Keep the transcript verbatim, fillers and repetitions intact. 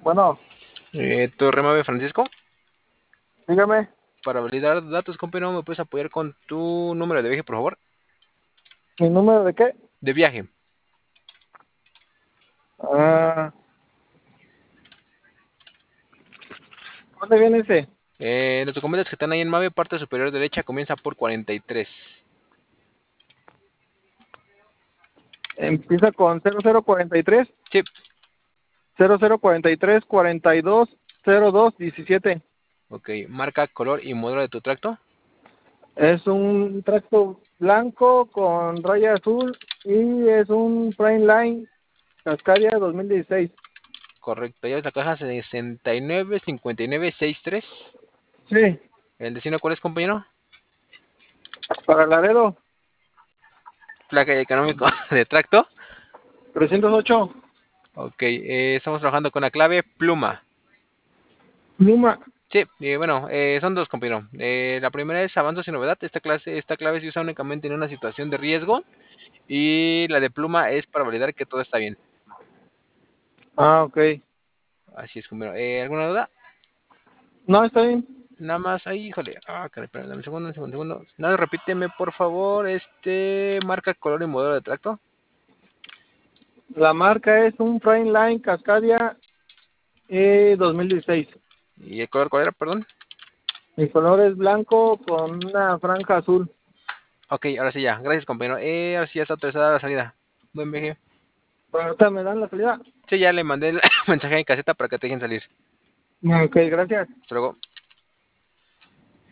Bueno, Eh, Torre Mave Francisco, dígame, para validar datos, compañero, ¿me puedes apoyar con tu número de viaje, por favor? ¿mi número de qué? De viaje. Ah, ¿dónde viene ese? Eh, los documentos que están ahí en Mave, parte superior derecha, comienza por cuarenta y tres. Empieza con cero cero cuarenta y tres, Sí, cero cero cuarenta y tres, cuarenta y dos, cero dos diecisiete. ok. Marca, color y modelo de tu tracto. Es un tracto blanco con raya azul y es un Prime Line Cascadia dos mil dieciséis. Correcto, ya ves la caja sesenta y nueve cincuenta y nueve sesenta y tres. Sí, ¿El destino cuál es, compañero? para Laredo, Placa de económico de tracto. trescientos ocho. Ok, eh, estamos trabajando con la clave pluma. Luma. Sí, y bueno, eh, son dos, compañero. Eh, la primera es avanzos y novedad. Esta clase, esta clave se usa únicamente en una situación de riesgo. Y la de pluma es para validar que todo está bien. Ah, ok. Así es, compañero. Eh, ¿alguna duda? No, está bien. Nada más ahí, híjole. Ah, caray, espérame, dame un segundo, un segundo, un segundo. Nada, repíteme, por favor, este marca, color y modelo de tracto. La marca es un Prime Line Cascadia eh, dos mil dieciséis. ¿Y el color cuál era, perdón? El color es blanco con una franja azul. Ok, ahora sí ya. Gracias, compañero. Eh, ahora sí ya está autorizada la salida. Buen viaje. Pero ahorita me dan la salida. Sí, ya le mandé el mensaje en caseta para que te dejen salir. Ok, gracias. Hasta luego.